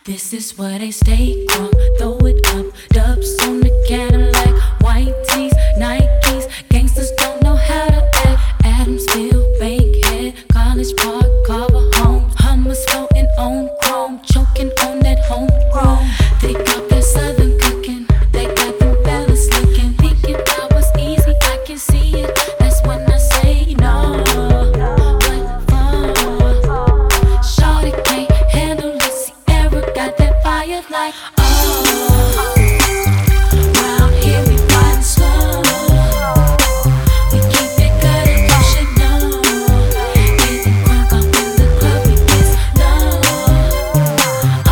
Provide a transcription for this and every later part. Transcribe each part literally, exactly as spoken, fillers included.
This is where they stay from. Throw it up, dubs on the Cadillac, white tees, Nikes. Gangsters don't know how to act. Adamsville, Bankhead, College Park, Carver Homes. Hummers floating on chrome, choking on that homegrown. They got that southern cooking, they got them fellas looking. Thinking that was easy, I can see it. That's when I say no. What for? Shawty can't handle it. Sierra got that fire like oh. Round here we ride slow. We keep it good and you should know. Getting crunk up in the club, we get low. Oh,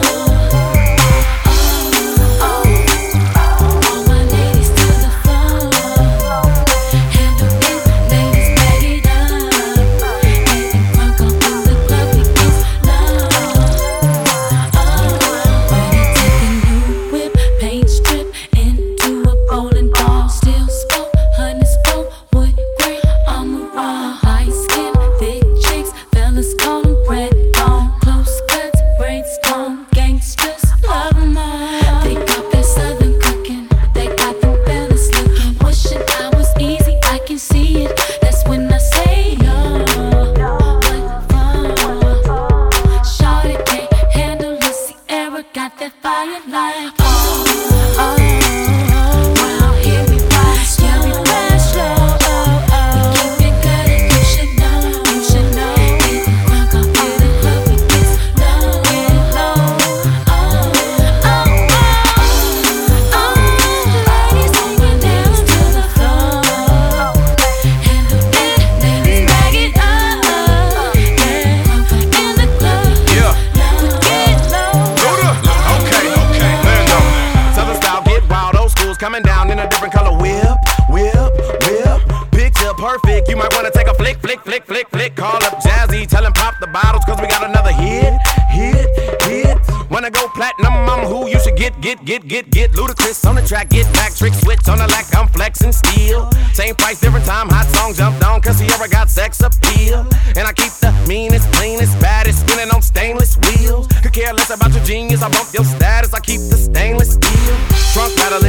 oh, oh. All my ladies to the floor. Handle it, ladies, bag it up. Getting crunk up in the club, we get low. Paint strip into a bowling ball. Still spoke, honey spoke, wood grain on the wall. Light skin, thick chicks, fellas call them red bone. Close cuts, braids gone, gangsters love them all. They got that southern cooking, they got them fellas looking. Wishing I was easy, I can see it. That's when I say no. What for? Shawty can't handle it. Sierra got that fire like oh. Oh, round here we ride slow. Yeah, we ride slow. Oh, oh. We keep it good and you should know. You should know. Getting crunk up in the club, we get low, get low. Oh, oh, oh, oh. Ladies, take it down to the floor. Handle it, ladies, bag it up. Yeah, in the club, Yeah. we get low. Okay, okay, man, no. Southern style, get wild, old school's coming down in a different color. Whip, whip, whip. Picture perfect, you might wanna take a flick, flick, flick, flick, flick. Call up Jazzy, tell him pop the bottles, cause we got another hit, hit, hit. Wanna go platinum, I'm who you should get, get, get, get, get. Ludacris on the track, get back, trick switch on the lack, I'm flexing steel. Same price, different time, hot song jumped on, cause Sierra got sex appeal. And I keep the meanest, cleanest, baddest, spinning on stainless wheels. Could care less about your genius, I bump your status, I keep the stainless steel. Trunk rattling,